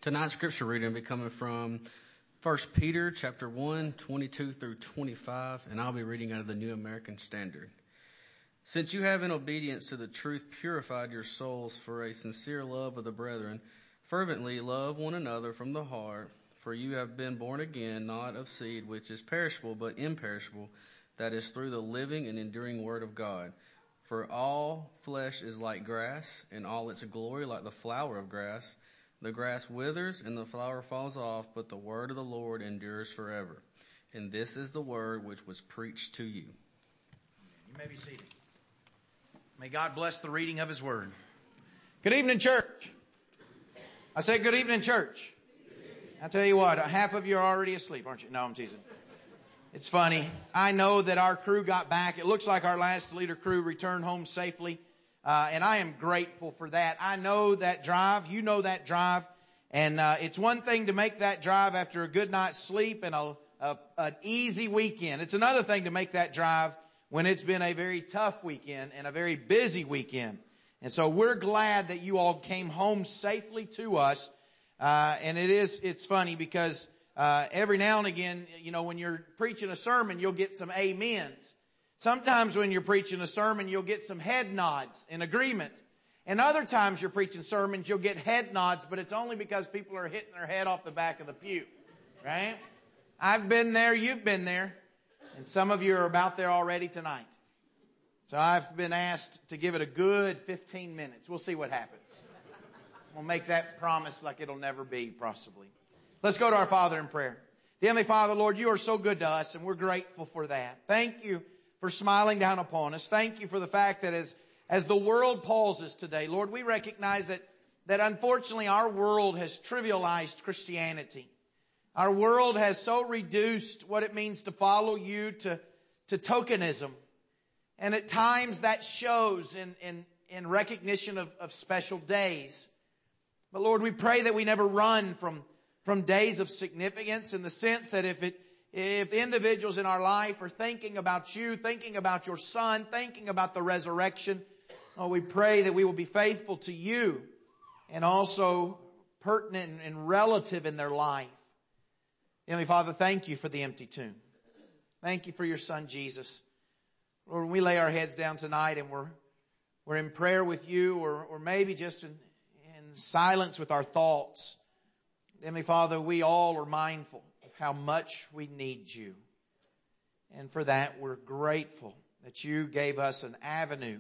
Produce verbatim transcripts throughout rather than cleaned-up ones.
Tonight's scripture reading will be coming from First Peter chapter one, twenty-two through twenty-five, and I'll be reading out of the New American Standard. Since you have in obedience to the truth purified your souls for a sincere love of the brethren, fervently love one another from the heart, for you have been born again, not of seed which is perishable, but imperishable, that is through the living and enduring word of God. For all flesh is like grass, and all its glory like the flower of grass. The grass withers and the flower falls off, but the word of the Lord endures forever. And this is the word which was preached to you. You may be seated. May God bless the reading of His word. Good evening, church. I said good evening, church. I tell you what, half of you are already asleep, aren't you? No, I'm teasing. It's funny. I know that our crew got back. It looks like our last leader crew returned home safely. Uh, and I am grateful for that. I know that drive. You know that drive. And, uh, it's one thing to make that drive after a good night's sleep and a, a, an easy weekend. It's another thing to make that drive when it's been a very tough weekend and a very busy weekend. And so we're glad that you all came home safely to us. Uh, and it is, it's funny because, uh, every now and again, you know, when you're preaching a sermon, you'll get some amens. Sometimes when you're preaching a sermon, you'll get some head nods in agreement. And other times you're preaching sermons, you'll get head nods, but it's only because people are hitting their head off the back of the pew. Right? I've been there, you've been there. And some of you are about there already tonight. So I've been asked to give it a good fifteen minutes. We'll see what happens. We'll make that promise like it'll never be, possibly. Let's go to our Father in prayer. Dear Heavenly Father, Lord, you are so good to us, and we're grateful for that. Thank you for smiling down upon us. Thank you for the fact that as, as the world pauses today, Lord, we recognize that, that unfortunately our world has trivialized Christianity. Our world has so reduced what it means to follow you to, to tokenism. And at times that shows in, in, in recognition of, of special days. But Lord, we pray that we never run from, from days of significance in the sense that if it If individuals in our life are thinking about you, thinking about your Son, thinking about the resurrection, oh, we pray that we will be faithful to you and also pertinent and relative in their life. Heavenly Father, thank you for the empty tomb. Thank you for your Son, Jesus. Lord, when we lay our heads down tonight and we're, we're in prayer with you or, or maybe just in, in silence with our thoughts, Heavenly Father, we all are mindful how much we need you. And for that, we're grateful that you gave us an avenue.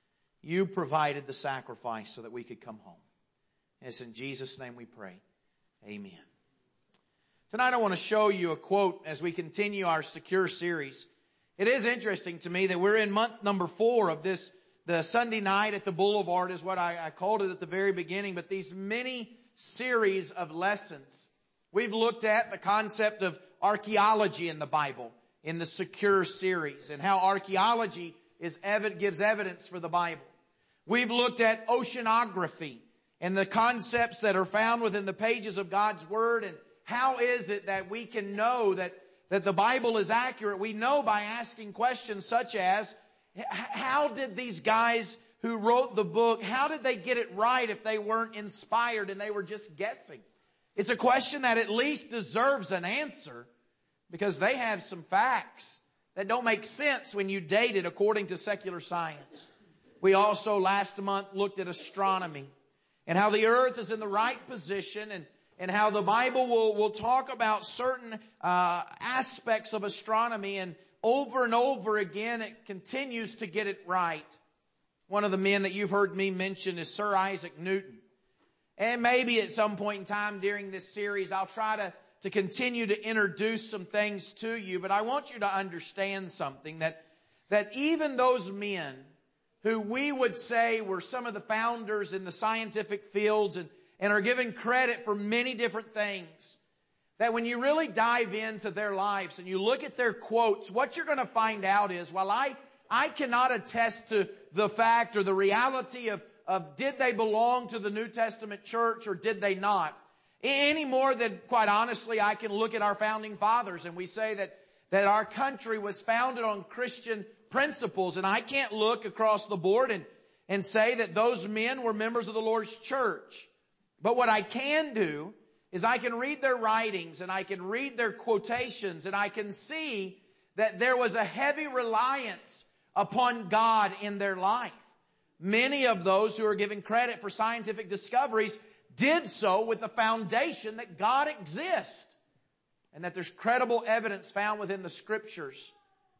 You provided the sacrifice so that we could come home. And it's in Jesus' name we pray. Amen. Tonight I want to show you a quote as we continue our Secure series. It is interesting to me that we're in month number four of this. The Sunday night at the Boulevard is what I, I called it at the very beginning. But these many series of lessons. We've looked at the concept of archaeology in the Bible in the Secure series and how archaeology is ev- gives evidence for the Bible. We've looked at oceanography and the concepts that are found within the pages of God's Word and how is it that we can know that, that the Bible is accurate. We know by asking questions such as, how did these guys who wrote the book, how did they get it right if they weren't inspired and they were just guessing? It's a question that at least deserves an answer because they have some facts that don't make sense when you date it according to secular science. We also last month looked at astronomy and how the earth is in the right position and, and how the Bible will, will talk about certain uh, aspects of astronomy and over and over again it continues to get it right. One of the men that you've heard me mention is Sir Isaac Newton. And maybe at some point in time during this series, I'll try to, to continue to introduce some things to you. But I want you to understand something, that, that even those men who we would say were some of the founders in the scientific fields and, and are given credit for many different things, that when you really dive into their lives and you look at their quotes, what you're going to find out is, while I, I cannot attest to the fact or the reality of of did they belong to the New Testament church or did they not? Any more than, quite honestly, I can look at our founding fathers and we say that, that our country was founded on Christian principles. And I can't look across the board and, and say that those men were members of the Lord's church. But what I can do is I can read their writings and I can read their quotations and I can see that there was a heavy reliance upon God in their life. Many of those who are given credit for scientific discoveries did so with the foundation that God exists and that there's credible evidence found within the Scriptures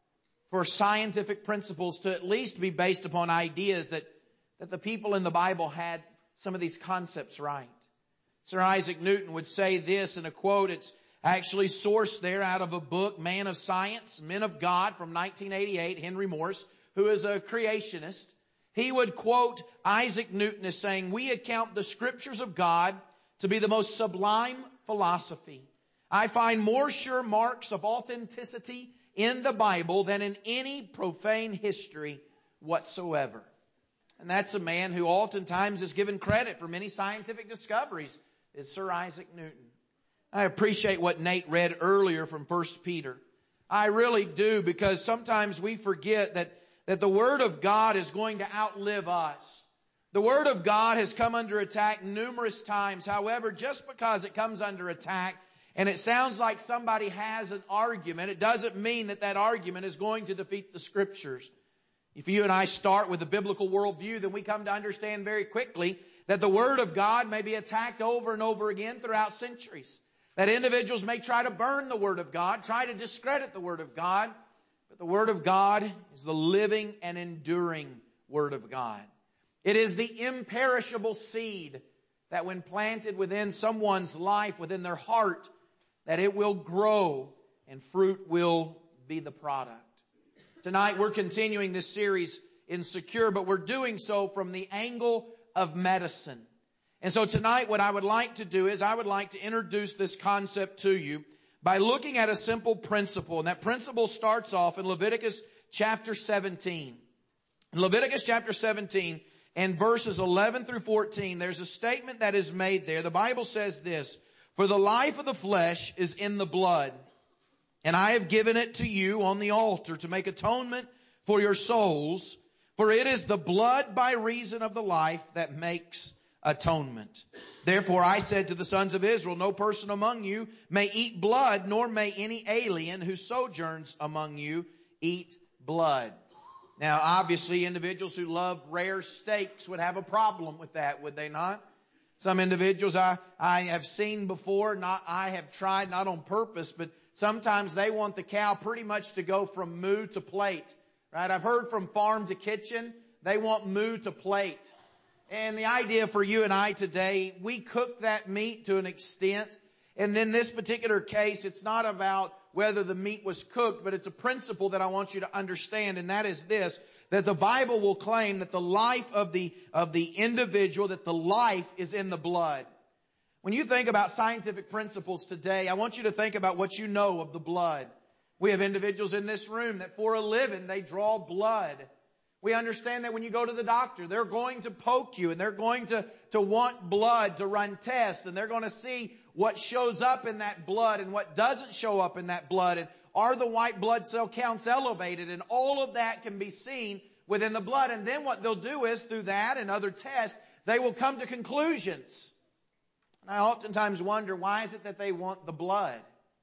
for scientific principles to at least be based upon ideas that, that the people in the Bible had some of these concepts right. Sir Isaac Newton would say this in a quote. It's actually sourced there out of a book, Man of Science, Men of God, from nineteen eighty-eight, Henry Morse, who is a creationist. He would quote Isaac Newton as saying, "We account the Scriptures of God to be the most sublime philosophy. I find more sure marks of authenticity in the Bible than in any profane history whatsoever." And that's a man who oftentimes is given credit for many scientific discoveries. It's Sir Isaac Newton. I appreciate what Nate read earlier from First Peter. I really do, because sometimes we forget that, that the Word of God is going to outlive us. The Word of God has come under attack numerous times. However, just because it comes under attack and it sounds like somebody has an argument, it doesn't mean that that argument is going to defeat the Scriptures. If you and I start with a biblical worldview, then we come to understand very quickly that the Word of God may be attacked over and over again throughout centuries. That individuals may try to burn the Word of God, try to discredit the Word of God. But the Word of God is the living and enduring Word of God. It is the imperishable seed that when planted within someone's life, within their heart, that it will grow and fruit will be the product. Tonight we're continuing this series in Secure, but we're doing so from the angle of medicine. And so tonight what I would like to do is I would like to introduce this concept to you by looking at a simple principle. And that principle starts off in Leviticus chapter seventeen. In Leviticus chapter seventeen and verses eleven through fourteen, there's a statement that is made there. The Bible says this: "For the life of the flesh is in the blood, and I have given it to you on the altar to make atonement for your souls. For it is the blood by reason of the life that makes atonement. Therefore I said to the sons of Israel, no person among you may eat blood, nor may any alien who sojourns among you eat blood." Now obviously individuals who love rare steaks would have a problem with that, would they not? Some individuals I, I have seen before, not I have tried, not on purpose, but sometimes they want the cow pretty much to go from moo to plate. Right? I've heard from farm to kitchen, they want moo to plate. And the idea for you and I today, we cook that meat to an extent. And in this particular case, it's not about whether the meat was cooked, but it's a principle that I want you to understand. And that is this, that the Bible will claim that the life of the, of the individual, that the life is in the blood. When you think about scientific principles today, I want you to think about what you know of the blood. We have individuals in this room that for a living, they draw blood. We understand that when you go to the doctor, they're going to poke you and they're going to, to want blood to run tests, and they're going to see what shows up in that blood and what doesn't show up in that blood, and are the white blood cell counts elevated, and all of that can be seen within the blood. And then what they'll do is through that and other tests, they will come to conclusions. And I oftentimes wonder, why is it that they want the blood?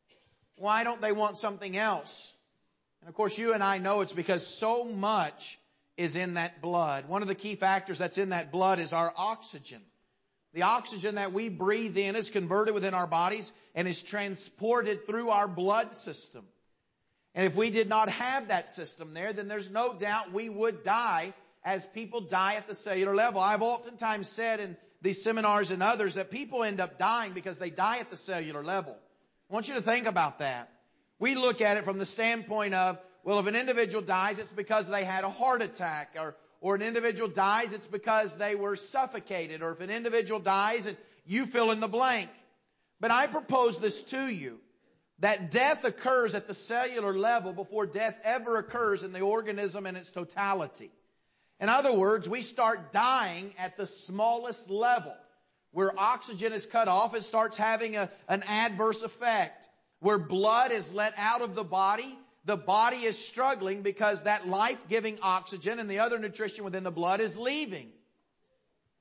Why don't they want something else? And of course you and I know it's because so much is in that blood. One of the key factors that's in that blood is our oxygen. The oxygen that we breathe in is converted within our bodies and is transported through our blood system. And if we did not have that system there, then there's no doubt we would die as people die at the cellular level. I've oftentimes said in these seminars and others that people end up dying because they die at the cellular level. I want you to think about that. We look at it from the standpoint of, well, if an individual dies, it's because they had a heart attack, or, or an individual dies, it's because they were suffocated, or if an individual dies, and you fill in the blank. But I propose this to you, that death occurs at the cellular level before death ever occurs in the organism in its totality. In other words, we start dying at the smallest level. Where oxygen is cut off, it starts having a, an adverse effect. Where blood is let out of the body, the body is struggling because that life-giving oxygen and the other nutrition within the blood is leaving.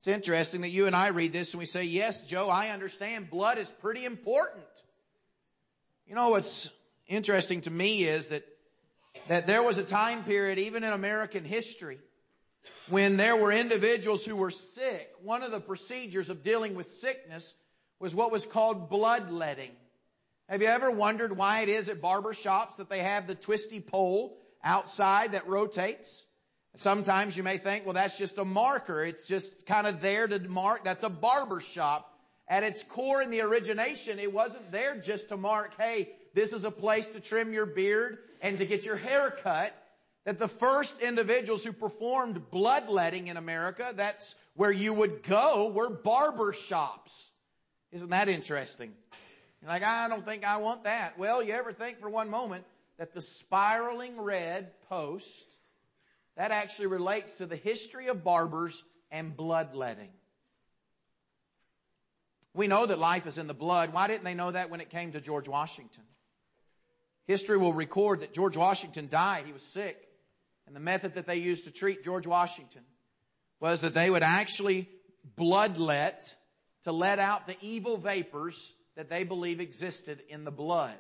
It's interesting that you and I read this and we say, yes, Joe, I understand blood is pretty important. You know, what's interesting to me is that, that there was a time period, even in American history, when there were individuals who were sick. One of the procedures of dealing with sickness was what was called bloodletting. Have you ever wondered why it is at barber shops that they have the twisty pole outside that rotates? Sometimes you may think, well, that's just a marker. It's just kind of there to mark. That's a barber shop. At its core in the origination, it wasn't there just to mark, hey, this is a place to trim your beard and to get your hair cut. That the first individuals who performed bloodletting in America, that's where you would go, were barber shops. Isn't that interesting? You're like, I don't think I want that. Well, you ever think for one moment that the spiraling red post, that actually relates to the history of barbers and bloodletting. We know that life is in the blood. Why didn't they know that when it came to George Washington? History will record that George Washington died. He was sick. And the method that they used to treat George Washington was that they would actually bloodlet to let out the evil vapors that they believe existed in the blood.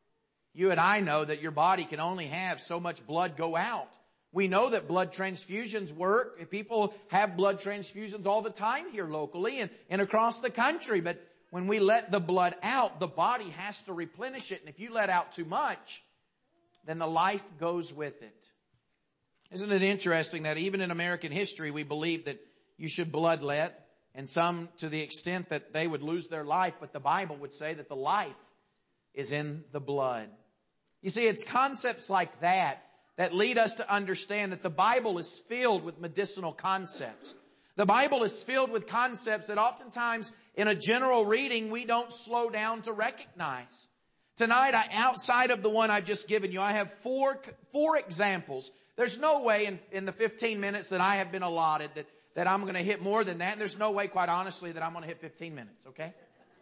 You and I know that your body can only have so much blood go out. We know that blood transfusions work. People have blood transfusions all the time here locally and, and across the country. But when we let the blood out, the body has to replenish it. And if you let out too much, then the life goes with it. Isn't it interesting that even in American history, we believe that you should bloodlet, and some to the extent that they would lose their life, but the Bible would say that the life is in the blood. You see, it's concepts like that that lead us to understand that the Bible is filled with medicinal concepts. The Bible is filled with concepts that oftentimes in a general reading we don't slow down to recognize. Tonight, I, outside of the one I've just given you, I have four, four examples. There's no way in, in the fifteen minutes that I have been allotted that, that I'm going to hit more than that. And there's no way, quite honestly, that I'm going to hit fifteen minutes, okay?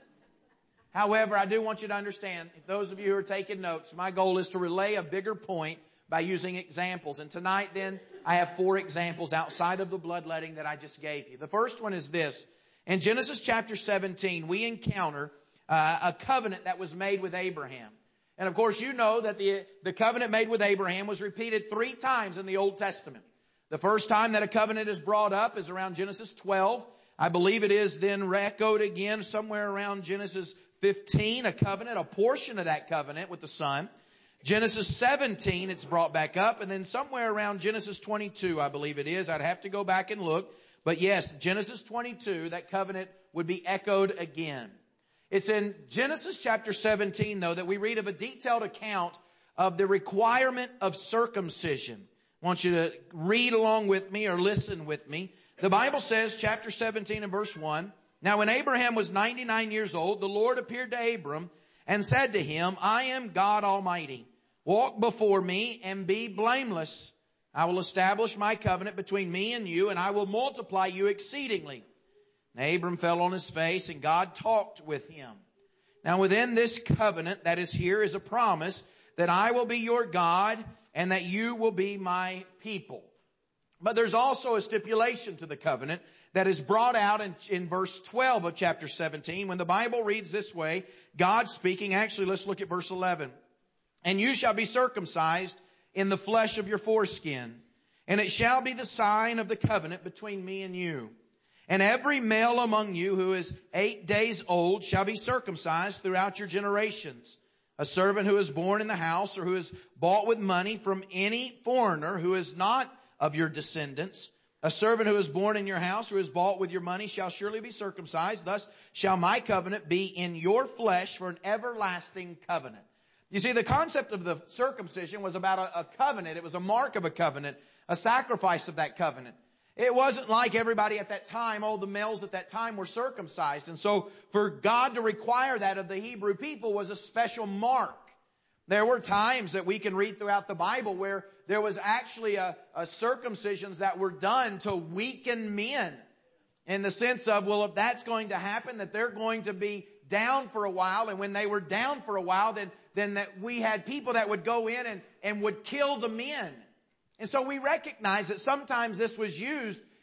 However, I do want you to understand, if those of you who are taking notes, my goal is to relay a bigger point by using examples. And tonight, then, I have four examples outside of the bloodletting that I just gave you. The first one is this. In Genesis chapter seventeen, we encounter uh, a covenant that was made with Abraham. And of course, you know that the, the covenant made with Abraham was repeated three times in the Old Testament. The first time that a covenant is brought up is around Genesis twelve. I believe it is then echoed again somewhere around Genesis fifteen, a covenant, a portion of that covenant with the Son. Genesis seventeen, it's brought back up. And then somewhere around Genesis twenty-two, I believe it is. I'd have to go back and look. But yes, Genesis twenty-two, that covenant would be echoed again. It's in Genesis chapter seventeen, though, that we read of a detailed account of the requirement of circumcision. I want you to read along with me or listen with me. The Bible says, chapter seventeen and verse one, Now when Abraham was ninety-nine years old, the Lord appeared to Abram and said to him, I am God Almighty. Walk before me and be blameless. I will establish my covenant between me and you, and I will multiply you exceedingly. And Abram fell on his face, and God talked with him. Now within this covenant that is here is a promise that I will be your God and that you will be my people. But there's also a stipulation to the covenant that is brought out in, in verse twelve of chapter seventeen, when the Bible reads this way, God speaking. Actually, let's look at verse eleven. And you shall be circumcised in the flesh of your foreskin, and it shall be the sign of the covenant between me and you. And every male among you who is eight days old shall be circumcised throughout your generations. A servant who is born in the house or who is bought with money from any foreigner who is not of your descendants, a servant who is born in your house or is bought with your money shall surely be circumcised. Thus shall my covenant be in your flesh for an everlasting covenant. You see, the concept of the circumcision was about a, a covenant. It was a mark of a covenant, a sacrifice of that covenant. It wasn't like everybody at that time, all the males at that time were circumcised. And so for God to require that of the Hebrew people was a special mark. There were times that we can read throughout the Bible where there was actually a, a circumcisions that were done to weaken men. In the sense of, well, if that's going to happen, that they're going to be down for a while. And when they were down for a while, then, then that we had people that would go in and, and would kill the men. And so we recognize that sometimes this was used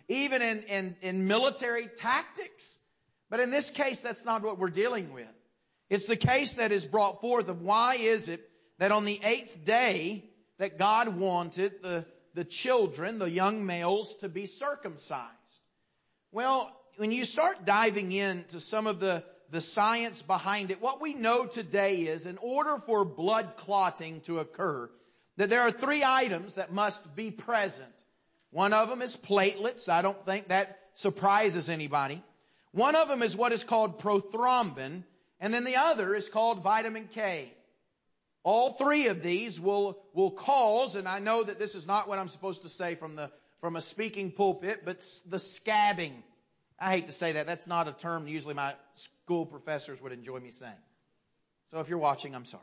even in, in, in military tactics. But in this case, that's not what we're dealing with. It's the case that is brought forth of why is it that on the eighth day that God wanted the, the children, the young males, to be circumcised. Well, when you start diving into some of the, the science behind it, what we know today is in order for blood clotting to occur, that there are three items that must be present. One of them is platelets. I don't think that surprises anybody. One of them is what is called prothrombin, and then the other is called vitamin K. All three of these will, will cause, and I know that this is not what I'm supposed to say from the, from a speaking pulpit, but the scabbing. I hate to say that. That's not a term usually my school professors would enjoy me saying. So if you're watching, I'm sorry.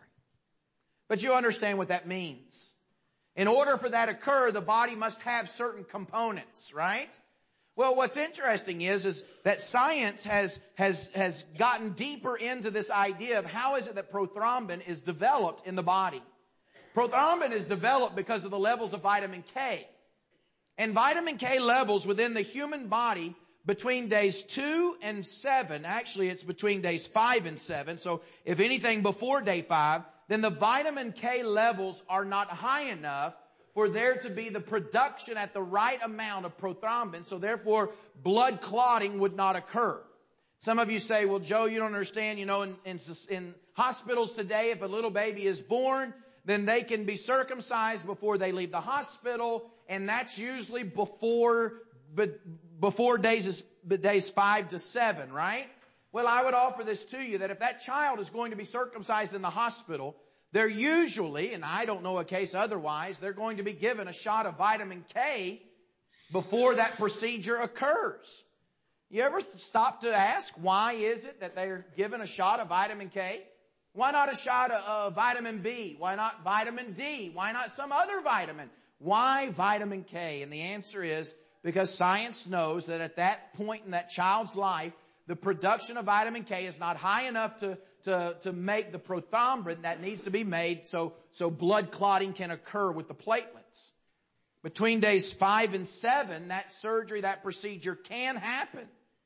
But you understand what that means. In order for that to occur, the body must have certain components, right? Well, what's interesting is, is that science has, has, has gotten deeper into this idea of how is it that prothrombin is developed in the body. Prothrombin is developed because of the levels of vitamin K. And vitamin K levels within the human body between days two and seven, actually it's between days five and seven, so if anything before day five, then the vitamin K levels are not high enough for there to be the production at the right amount of prothrombin, so therefore blood clotting would not occur. Some of you say, well, Joe, you don't understand, you know, in, in, in hospitals today, if a little baby is born, then they can be circumcised before they leave the hospital, and that's usually before, but before days, days five to seven, right? Well, I would offer this to you, that if that child is going to be circumcised in the hospital, they're usually, and I don't know a case otherwise, they're going to be given a shot of vitamin K before that procedure occurs. You ever stop to ask, why is it that they're given a shot of vitamin K? Why not a shot of uh, vitamin B? Why not vitamin D? Why not some other vitamin? Why vitamin K? And the answer is because science knows that at that point in that child's life, the production of vitamin K is not high enough to, to, to make the prothrombin that needs to be made so, so blood clotting can occur with the platelets. Between days five and seven, that surgery, that procedure can happen.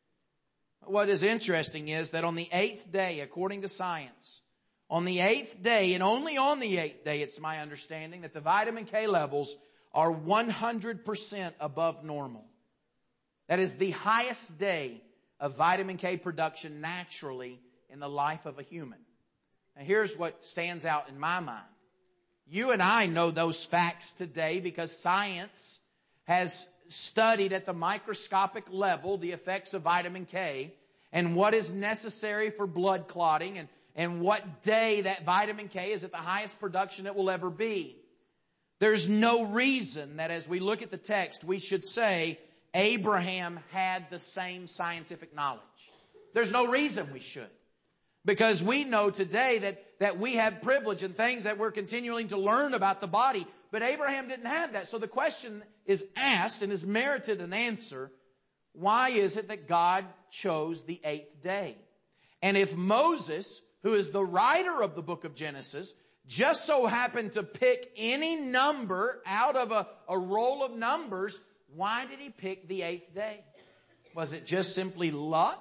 What is interesting is that on the eighth day, according to science, on the eighth day, and only on the eighth day, it's my understanding that the vitamin K levels are one hundred percent above normal. That is the highest day of vitamin K production naturally in the life of a human. Now here's what stands out in my mind. You and I know those facts today because science has studied at the microscopic level the effects of vitamin K and what is necessary for blood clotting and, and what day that vitamin K is at the highest production it will ever be. There's no reason that as we look at the text, we should say Abraham had the same scientific knowledge. There's no reason we should. Because we know today that, that we have privilege and things that we're continuing to learn about the body. But Abraham didn't have that. So the question is asked and is merited an answer. Why is it that God chose the eighth day? And if Moses, who is the writer of the book of Genesis, just so happened to pick any number out of a, a roll of numbers, why did he pick the eighth day? Was it just simply luck?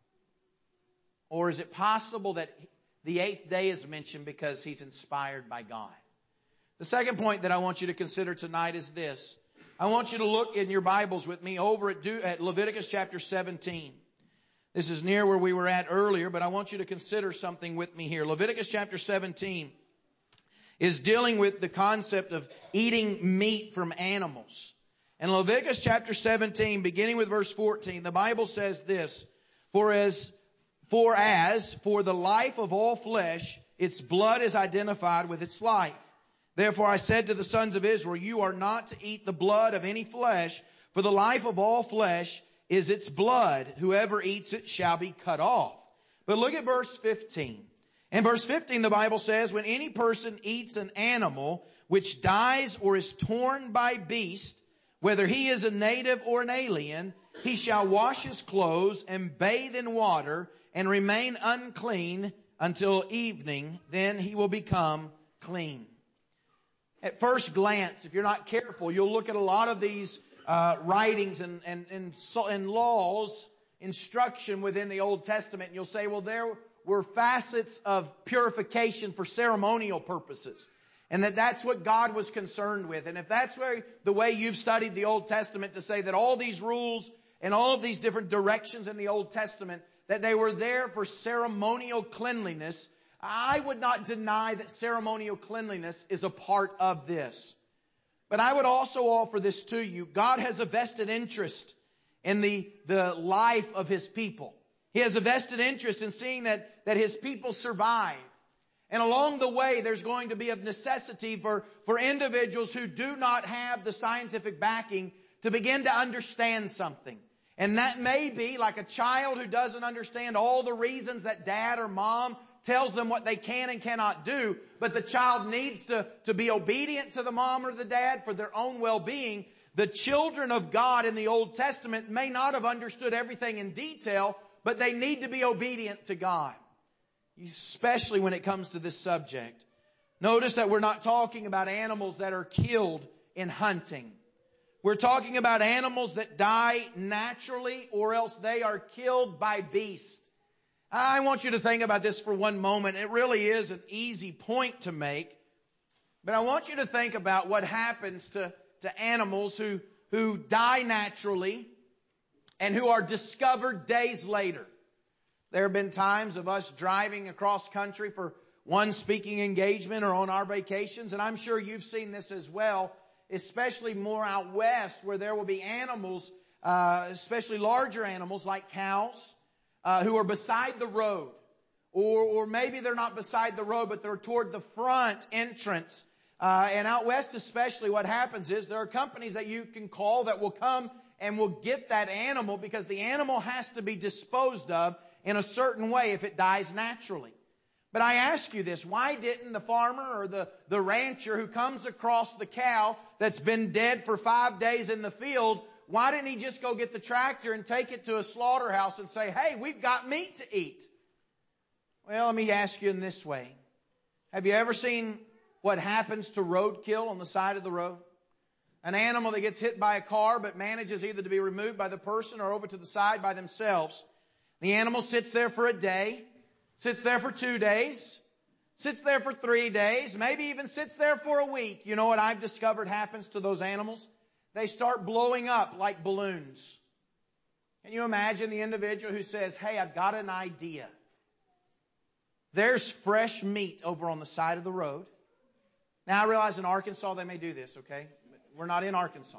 Or is it possible that the eighth day is mentioned because he's inspired by God? The second point that I want you to consider tonight is this. I want you to look in your Bibles with me over at, Do- at Leviticus chapter seventeen. This is near where we were at earlier, but I want you to consider something with me here. Leviticus chapter seventeen is dealing with the concept of eating meat from animals. In Leviticus chapter seventeen, beginning with verse fourteen, the Bible says this, For as, for as, for the life of all flesh, its blood is identified with its life. Therefore I said to the sons of Israel, you are not to eat the blood of any flesh, for the life of all flesh is its blood. Whoever eats it shall be cut off. But look at verse fifteen. In verse fifteen, the Bible says, when any person eats an animal which dies or is torn by beast, whether he is a native or an alien, he shall wash his clothes and bathe in water and remain unclean until evening. Then he will become clean. At first glance, if you're not careful, you'll look at a lot of these uh, writings and, and, and, so, and laws, instruction within the Old Testament. And you'll say, well, there were facets of purification for ceremonial purposes. And that that's what God was concerned with. And if that's where the way you've studied the Old Testament to say that all these rules and all of these different directions in the Old Testament, that they were there for ceremonial cleanliness, I would not deny that ceremonial cleanliness is a part of this. But I would also offer this to you. God has a vested interest in the, the life of His people. He has a vested interest in seeing that, that His people survive. And along the way, there's going to be a necessity for, for individuals who do not have the scientific backing to begin to understand something. And that may be like a child who doesn't understand all the reasons that dad or mom tells them what they can and cannot do, but the child needs to, to be obedient to the mom or the dad for their own well-being. The children of God in the Old Testament may not have understood everything in detail, but they need to be obedient to God, especially when it comes to this subject. Notice that we're not talking about animals that are killed in hunting. We're talking about animals that die naturally, or else they are killed by beasts. I want you to think about this for one moment. It really is an easy point to make. But I want you to think about what happens to, to animals who, who die naturally and who are discovered days later. There have been times of us driving across country for one speaking engagement or on our vacations, and I'm sure you've seen this as well, especially more out west, where there will be animals, uh, especially larger animals like cows, uh, who are beside the road. Or, or maybe they're not beside the road, but they're toward the front entrance. Uh, and out west especially, what happens is there are companies that you can call that will come and will get that animal, because the animal has to be disposed of in a certain way if it dies naturally. But I ask you this, why didn't the farmer or the, the rancher who comes across the cow that's been dead for five days in the field, why didn't he just go get the tractor and take it to a slaughterhouse and say, hey, we've got meat to eat? Well, let me ask you in this way. Have you ever seen what happens to roadkill on the side of the road? An animal that gets hit by a car but manages either to be removed by the person or over to the side by themselves. The animal sits there for a day. Sits there for two days, sits there for three days, maybe even sits there for a week. You know what I've discovered happens to those animals? They start blowing up like balloons. Can you imagine the individual who says, hey, I've got an idea. There's fresh meat over on the side of the road. Now I realize in Arkansas they may do this, okay? We're not in Arkansas.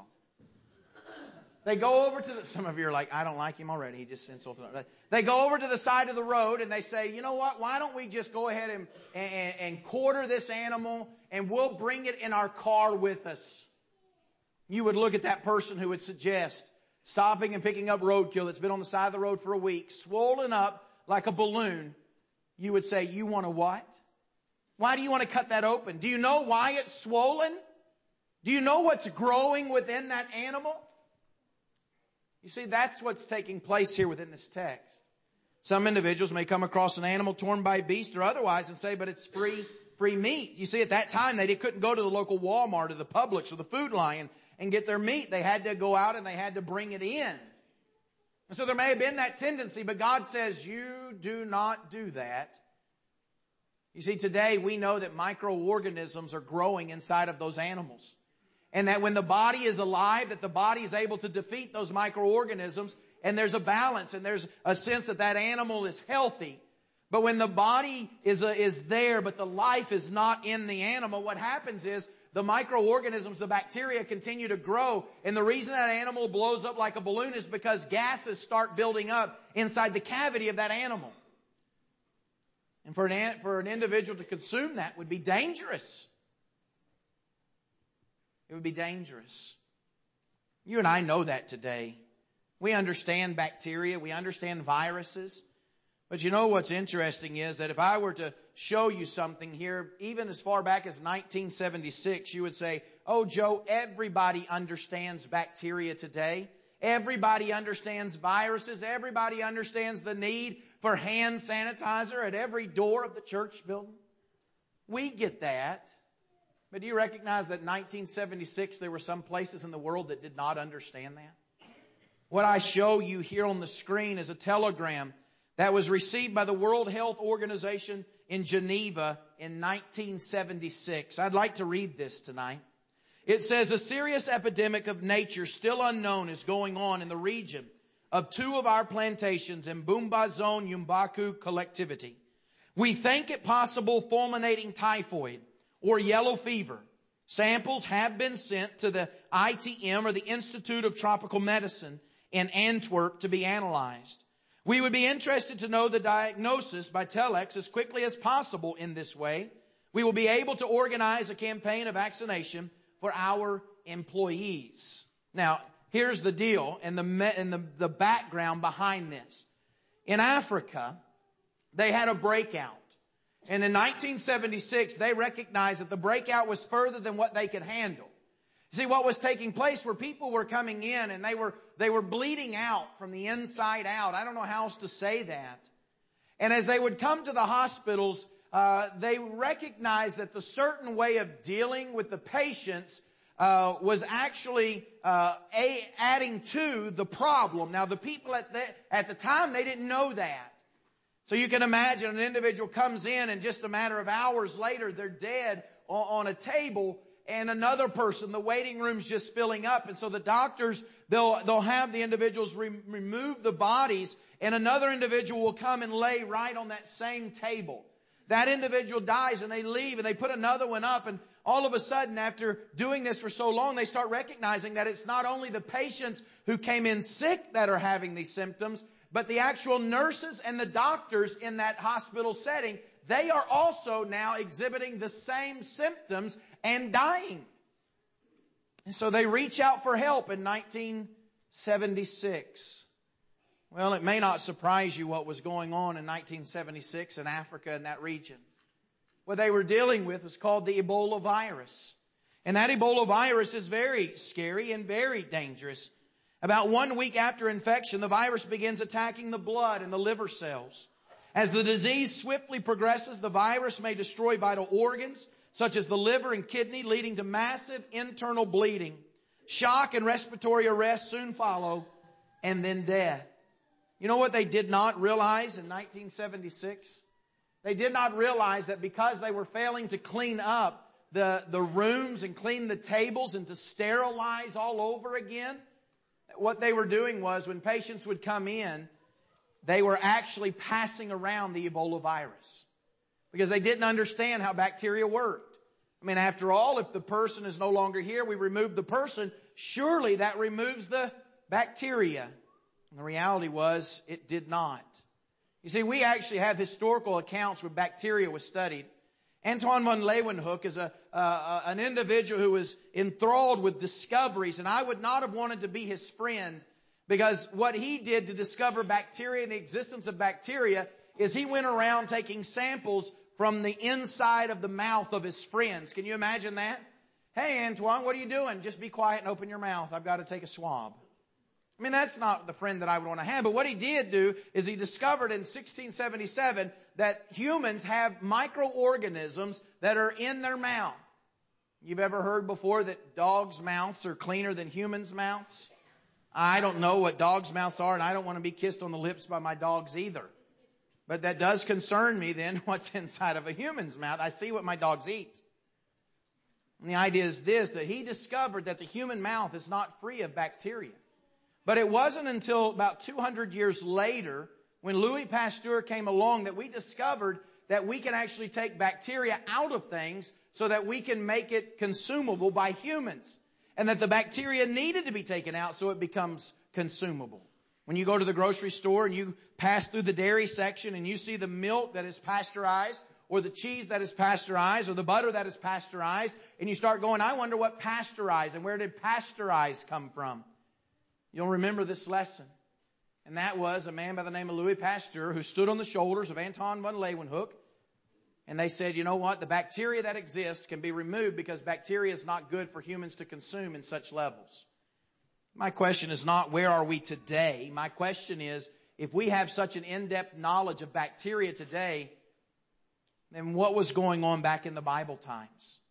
They go over to the, some of you are like, I don't like him already. He just insulted me. They go over to the side of the road and they say, you know what? Why don't we just go ahead and, and, and quarter this animal and we'll bring it in our car with us. You would look at that person who would suggest stopping and picking up roadkill that's been on the side of the road for a week, swollen up like a balloon. You would say, you want to what? Why do you want to cut that open? Do you know why it's swollen? Do you know what's growing within that animal? You see, that's what's taking place here within this text. Some individuals may come across an animal torn by a beast or otherwise and say, but it's free, free meat. You see, at that time, they couldn't go to the local Walmart or the Publix or the Food Lion and get their meat. They had to go out and they had to bring it in. And so there may have been that tendency, but God says, you do not do that. You see, today we know that microorganisms are growing inside of those animals. And that when the body is alive, that the body is able to defeat those microorganisms, and there's a balance and there's a sense that that animal is healthy. But when the body is a, is there, but the life is not in the animal, what happens is the microorganisms, the bacteria continue to grow. And the reason that animal blows up like a balloon is because gases start building up inside the cavity of that animal. And for an, for an individual to consume that would be dangerous. It would be dangerous. You and I know that today. We understand bacteria. We understand viruses. But you know what's interesting is that if I were to show you something here, even as far back as nineteen seventy-six, you would say, oh, Joe, everybody understands bacteria today. Everybody understands viruses. Everybody understands the need for hand sanitizer at every door of the church building. We get that. But do you recognize that in nineteen seventy-six there were some places in the world that did not understand that? What I show you here on the screen is a telegram that was received by the World Health Organization in Geneva in nineteen seventy-six. I'd like to read this tonight. It says, a serious epidemic of nature still unknown is going on in the region of two of our plantations in Bumba Zone Yumbaku collectivity. We think it possible fulminating typhoid or yellow fever. Samples have been sent to the I T M, or the Institute of Tropical Medicine in Antwerp, to be analyzed. We would be interested to know the diagnosis by telex as quickly as possible. In this way, we will be able to organize a campaign of vaccination for our employees. Now, here's the deal and the, and the, the background behind this. In Africa, they had a breakout. And in nineteen seventy-six, they recognized that the breakout was further than what they could handle. See, what was taking place were people were coming in and they were, they were bleeding out from the inside out. I don't know how else to say that. And as they would come to the hospitals, uh, they recognized that the certain way of dealing with the patients, uh, was actually, uh, a, adding to the problem. Now, the people at the, at the time, they didn't know that. So you can imagine an individual comes in and just a matter of hours later, they're dead on, on a table. And another person, the waiting room's just filling up. And so the doctors, they'll, they'll have the individuals re- remove the bodies, and another individual will come and lay right on that same table. That individual dies and they leave and they put another one up, and all of a sudden, after doing this for so long, they start recognizing that it's not only the patients who came in sick that are having these symptoms, but the actual nurses and the doctors in that hospital setting, they are also now exhibiting the same symptoms and dying. And so they reach out for help in nineteen seventy-six. Well, it may not surprise you what was going on in nineteen seventy-six in Africa and that region. What they were dealing with was called the Ebola virus. And that Ebola virus is very scary and very dangerous. About one week after infection, the virus begins attacking the blood and the liver cells. As the disease swiftly progresses, the virus may destroy vital organs, such as the liver and kidney, leading to massive internal bleeding. Shock and respiratory arrest soon follow, and then death. You know what they did not realize in nineteen seventy-six? They did not realize that because they were failing to clean up the, the rooms and clean the tables and to sterilize all over again, what they were doing was when patients would come in, they were actually passing around the Ebola virus because they didn't understand how bacteria worked. I mean, after all, if the person is no longer here, we remove the person. Surely that removes the bacteria. And the reality was it did not. You see, we actually have historical accounts where bacteria was studied. Antoine van Leeuwenhoek is a, uh, an individual who was enthralled with discoveries, and I would not have wanted to be his friend, because what he did to discover bacteria and the existence of bacteria is he went around taking samples from the inside of the mouth of his friends. Can you imagine that? Hey, Antoine, what are you doing? Just be quiet and open your mouth. I've got to take a swab. I mean, that's not the friend that I would want to have. But what he did do is he discovered in sixteen seventy-seven that humans have microorganisms that are in their mouth. You've ever heard before that dogs' mouths are cleaner than humans' mouths? I don't know what dogs' mouths are, and I don't want to be kissed on the lips by my dogs either. But that does concern me then, what's inside of a human's mouth. I see what my dogs eat. And the idea is this, that he discovered that the human mouth is not free of bacteria. But it wasn't until about two hundred years later, when Louis Pasteur came along, that we discovered that we can actually take bacteria out of things so that we can make it consumable by humans. And that the bacteria needed to be taken out so it becomes consumable. When you go to the grocery store and you pass through the dairy section and you see the milk that is pasteurized, or the cheese that is pasteurized, or the butter that is pasteurized, and you start going, I wonder what pasteurized and where did pasteurized come from? You'll remember this lesson. And that was a man by the name of Louis Pasteur who stood on the shoulders of Antoine van Leeuwenhoek. And they said, you know what? The bacteria that exists can be removed because bacteria is not good for humans to consume in such levels. My question is not where are we today? My question is, if we have such an in-depth knowledge of bacteria today, then what was going on back in the Bible times?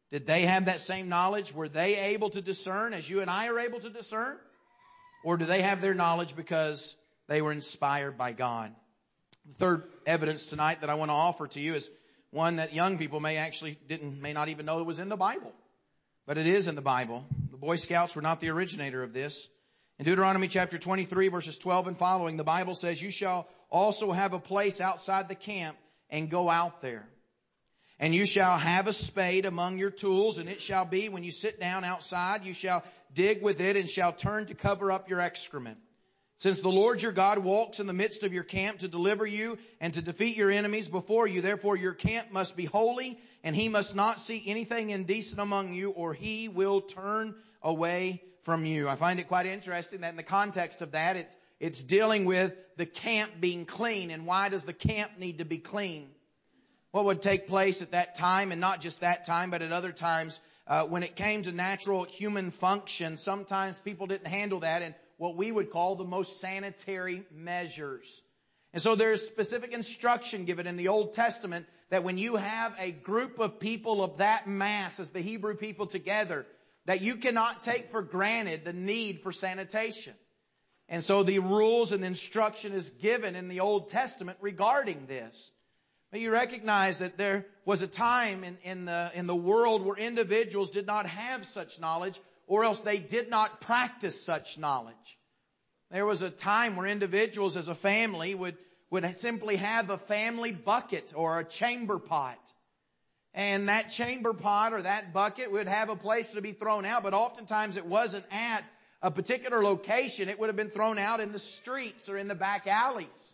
Did they have that same knowledge? Were they able to discern as you and I are able to discern? Or do they have their knowledge because they were inspired by God? The third evidence tonight that I want to offer to you is one that young people may actually didn't, may not even know it was in the Bible. But it is in the Bible. The Boy Scouts were not the originator of this. In Deuteronomy chapter twenty-three, verses twelve and following, the Bible says, "You shall also have a place outside the camp and go out there. And you shall have a spade among your tools, and it shall be when you sit down outside, you shall dig with it and shall turn to cover up your excrement. Since the Lord your God walks in the midst of your camp to deliver you and to defeat your enemies before you, therefore your camp must be holy, and he must not see anything indecent among you, or he will turn away from you." I find it quite interesting that in the context of that, it's, it's dealing with the camp being clean. And why does the camp need to be clean? What would take place at that time, and not just that time, but at other times, uh, when it came to natural human function, sometimes people didn't handle that in what we would call the most sanitary measures. And so there's specific instruction given in the Old Testament that when you have a group of people of that mass as the Hebrew people together, that you cannot take for granted the need for sanitation. And so the rules and the instruction is given in the Old Testament regarding this. But you recognize that there was a time in, in the, in the world where individuals did not have such knowledge, or else they did not practice such knowledge. There was a time where individuals as a family would, would simply have a family bucket or a chamber pot. And that chamber pot or that bucket would have a place to be thrown out, but oftentimes it wasn't at a particular location. It would have been thrown out in the streets or in the back alleys.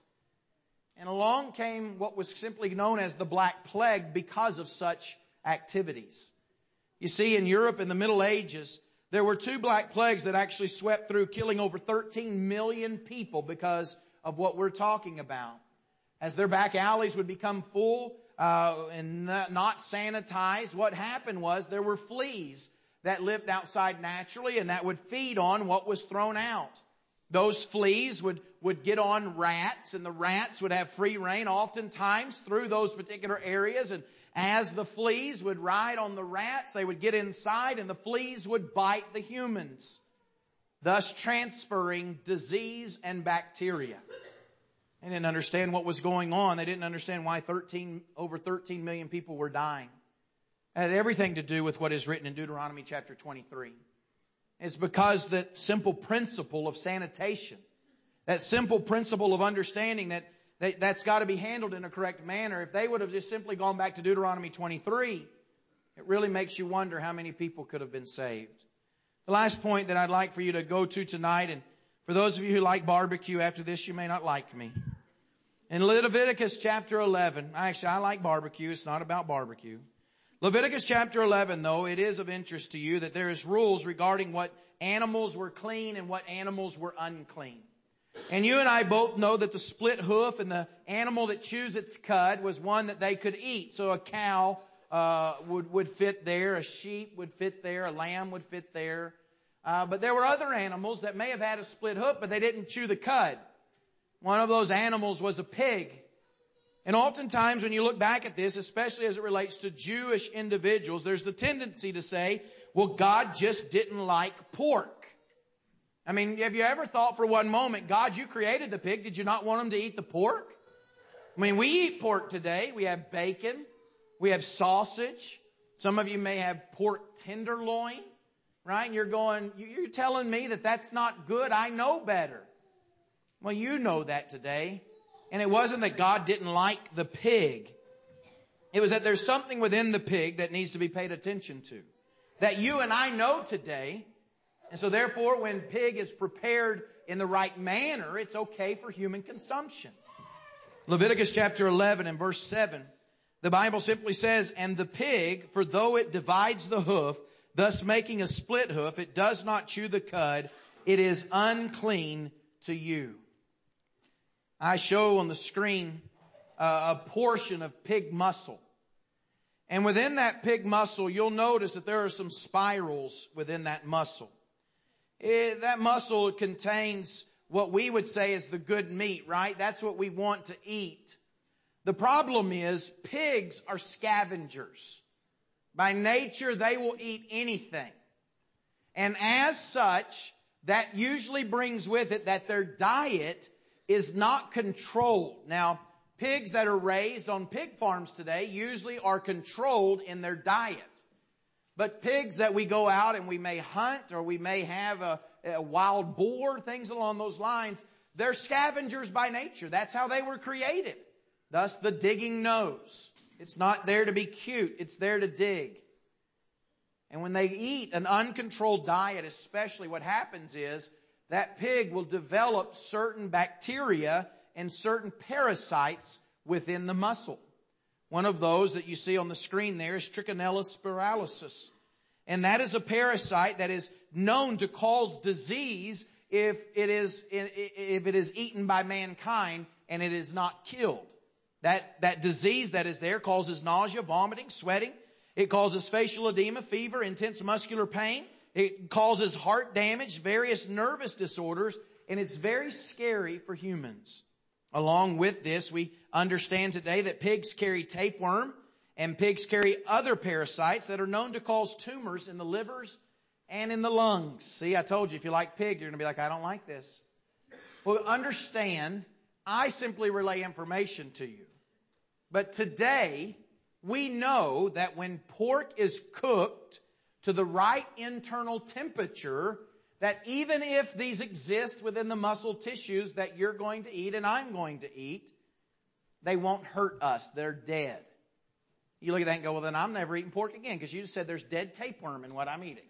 And along came what was simply known as the Black Plague because of such activities. You see, in Europe in the Middle Ages, there were two Black Plagues that actually swept through, killing over thirteen million people because of what we're talking about. As their back alleys would become full uh, and not sanitized, what happened was there were fleas that lived outside naturally and that would feed on what was thrown out. Those fleas would, would get on rats, and the rats would have free reign oftentimes through those particular areas. And as the fleas would ride on the rats, they would get inside and the fleas would bite the humans, thus transferring disease and bacteria. They didn't understand what was going on. They didn't understand why thirteen, over thirteen million people were dying. It had everything to do with what is written in Deuteronomy chapter twenty-three. It's because that simple principle of sanitation, that simple principle of understanding that, that that's got to be handled in a correct manner. If they would have just simply gone back to Deuteronomy twenty-three, it really makes you wonder how many people could have been saved. The last point that I'd like for you to go to tonight, and for those of you who like barbecue, after this you may not like me. In Leviticus chapter eleven, actually I like barbecue, it's not about barbecue. Leviticus chapter eleven, though, it is of interest to you that there is rules regarding what animals were clean and what animals were unclean. And you and I both know that the split hoof and the animal that chews its cud was one that they could eat. So a cow uh, would, would fit there, a sheep would fit there, a lamb would fit there. Uh, but there were other animals that may have had a split hoof, but they didn't chew the cud. One of those animals was a pig. And oftentimes when you look back at this, especially as it relates to Jewish individuals, there's the tendency to say, well, God just didn't like pork. I mean, have you ever thought for one moment, God, you created the pig. Did you not want him to eat the pork? I mean, we eat pork today. We have bacon. We have sausage. Some of you may have pork tenderloin, right? And you're going, you're telling me that that's not good. I know better. Well, you know that today. And it wasn't that God didn't like the pig. It was that there's something within the pig that needs to be paid attention to, that you and I know today. And so therefore, when pig is prepared in the right manner, it's okay for human consumption. Leviticus chapter eleven and verse seven, the Bible simply says, "And the pig, for though it divides the hoof, thus making a split hoof, it does not chew the cud, it is unclean to you." I show on the screen uh, a portion of pig muscle. And within that pig muscle, you'll notice that there are some spirals within that muscle. It, that muscle contains what we would say is the good meat, right? That's what we want to eat. The problem is pigs are scavengers. By nature, they will eat anything. And as such, that usually brings with it that their diet is not controlled. Now, pigs that are raised on pig farms today usually are controlled in their diet. But pigs that we go out and we may hunt, or we may have a, a wild boar, things along those lines, they're scavengers by nature. That's how they were created. Thus the digging nose. It's not there to be cute. It's there to dig. And when they eat an uncontrolled diet, especially, what happens is that pig will develop certain bacteria and certain parasites within the muscle. One of those that you see on the screen there is Trichinella spiralis. And that is a parasite that is known to cause disease if it is, if it is eaten by mankind and it is not killed. That, that disease that is there causes nausea, vomiting, sweating. It causes facial edema, fever, intense muscular pain. It causes heart damage, various nervous disorders, and it's very scary for humans. Along with this, we understand today that pigs carry tapeworm, and pigs carry other parasites that are known to cause tumors in the livers and in the lungs. See, I told you, if you like pig, you're going to be like, I don't like this. Well, understand, I simply relay information to you. But today, we know that when pork is cooked to the right internal temperature, that even if these exist within the muscle tissues that you're going to eat and I'm going to eat, they won't hurt us. They're dead. You look at that and go, well, then I'm never eating pork again, because you just said there's dead tapeworm in what I'm eating.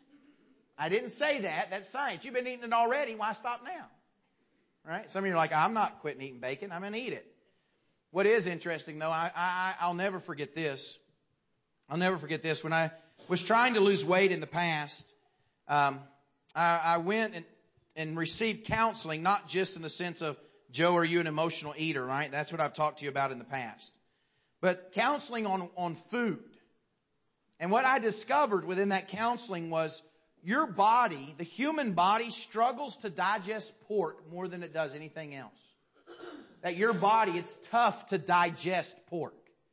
I didn't say that. That's science. You've been eating it already. Why stop now? Right? Some of you are like, I'm not quitting eating bacon. I'm going to eat it. What is interesting, though, I, I, I'll never forget this. I'll never forget this. When I was trying to lose weight in the past, um, I, I went and, and received counseling, not just in the sense of, Joe, are you an emotional eater, right? That's what I've talked to you about in the past. But counseling on, on food. And what I discovered within that counseling was your body, the human body, struggles to digest pork more than it does anything else. That your body, it's tough to digest pork.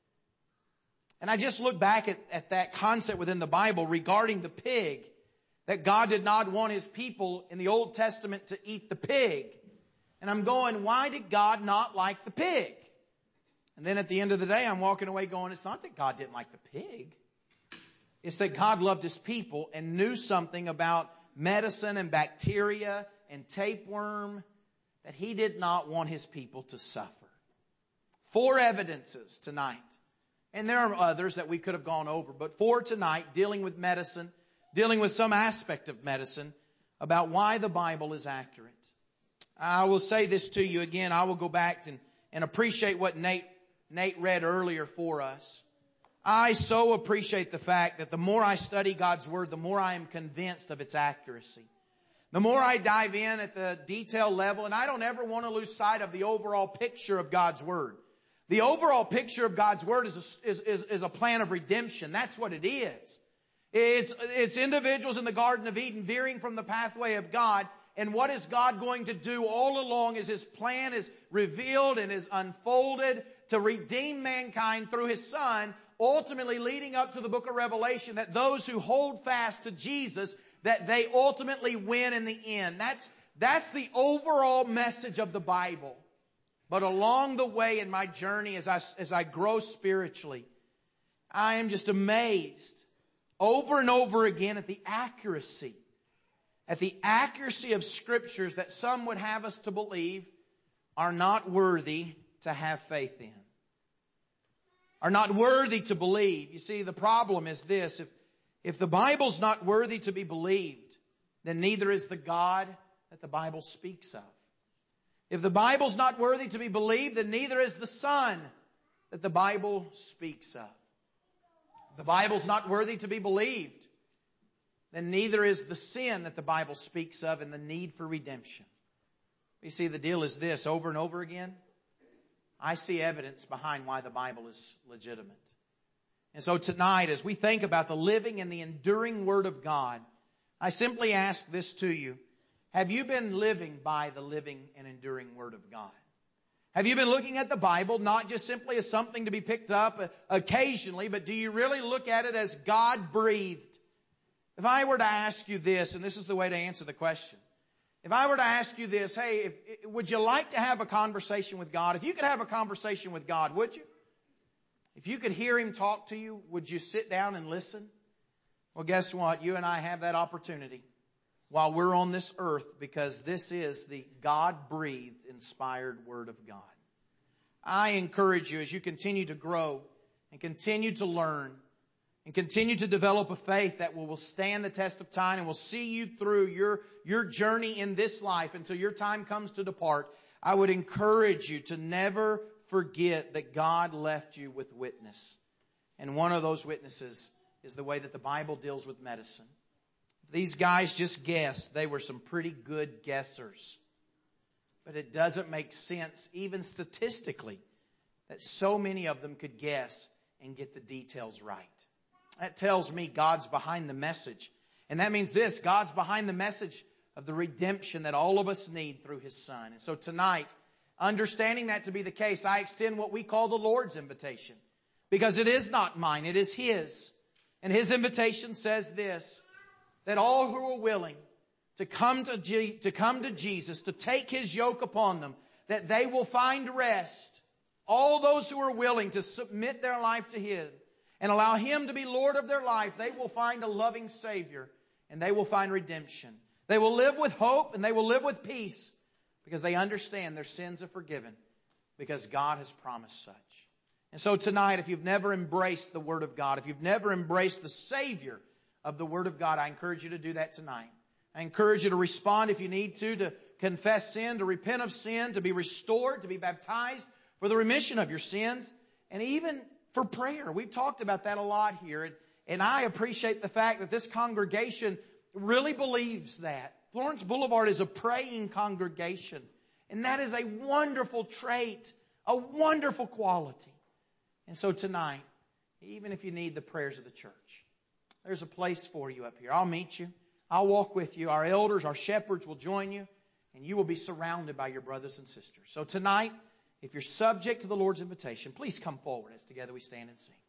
And I just look back at, at that concept within the Bible regarding the pig, that God did not want His people in the Old Testament to eat the pig. And I'm going, why did God not like the pig? And then at the end of the day, I'm walking away going, it's not that God didn't like the pig. It's that God loved His people and knew something about medicine and bacteria and tapeworm, that He did not want His people to suffer. Four evidences tonight. And there are others that we could have gone over, but four tonight dealing with medicine, dealing with some aspect of medicine about why the Bible is accurate. I will say this to you again. I will go back and, and appreciate what Nate, Nate read earlier for us. I so appreciate the fact that the more I study God's Word, the more I am convinced of its accuracy. The more I dive in at the detail level, and I don't ever want to lose sight of the overall picture of God's Word. The overall picture of God's Word is a, is, is, is a plan of redemption. That's what it is. It's, it's individuals in the Garden of Eden veering from the pathway of God. And what is God going to do all along as His plan is revealed and is unfolded to redeem mankind through His Son, ultimately leading up to the book of Revelation, that those who hold fast to Jesus, that they ultimately win in the end. That's, that's the overall message of the Bible. But along the way in my journey, as I, as I grow spiritually, I am just amazed over and over again at the accuracy, at the accuracy of scriptures that some would have us to believe are not worthy to have faith in. Are not worthy to believe. You see, the problem is this. If, if the Bible's not worthy to be believed, then neither is the God that the Bible speaks of. If the Bible's not worthy to be believed, then neither is the Son that the Bible speaks of. If the Bible's not worthy to be believed, then neither is the sin that the Bible speaks of and the need for redemption. You see, the deal is this, over and over again, I see evidence behind why the Bible is legitimate. And so tonight, as we think about the living and the enduring Word of God, I simply ask this to you. Have you been living by the living and enduring Word of God? Have you been looking at the Bible not just simply as something to be picked up occasionally, but do you really look at it as God-breathed? If I were to ask you this, and this is the way to answer the question. If I were to ask you this, hey, if, would you like to have a conversation with God? If you could have a conversation with God, would you? If you could hear Him talk to you, would you sit down and listen? Well, guess what? You and I have that opportunity while we're on this earth, because this is the God-breathed, inspired Word of God. I encourage you as you continue to grow and continue to learn and continue to develop a faith that will withstand the test of time and will see you through your, your journey in this life until your time comes to depart. I would encourage you to never forget that God left you with witness. And one of those witnesses is the way that the Bible deals with medicine. These guys just guessed. They were some pretty good guessers. But it doesn't make sense, even statistically, that so many of them could guess and get the details right. That tells me God's behind the message. And that means this, God's behind the message of the redemption that all of us need through His Son. And so tonight, understanding that to be the case, I extend what we call the Lord's invitation. Because it is not mine, it is His. And His invitation says this, that all who are willing to come to, G- to come to Jesus, to take His yoke upon them, that they will find rest. All those who are willing to submit their life to Him and allow Him to be Lord of their life, they will find a loving Savior and they will find redemption. They will live with hope and they will live with peace because they understand their sins are forgiven because God has promised such. And so tonight, if you've never embraced the Word of God, if you've never embraced the Savior of the Word of God, I encourage you to do that tonight. I encourage you to respond if you need to, to confess sin, to repent of sin, to be restored, to be baptized for the remission of your sins, and even for prayer. We've talked about that a lot here, and, and I appreciate the fact that this congregation really believes that. Florence Boulevard is a praying congregation, and that is a wonderful trait, a wonderful quality. And so tonight, even if you need the prayers of the church, there's a place for you up here. I'll meet you. I'll walk with you. Our elders, our shepherds will join you, and you will be surrounded by your brothers and sisters. So tonight, if you're subject to the Lord's invitation, please come forward as together we stand and sing.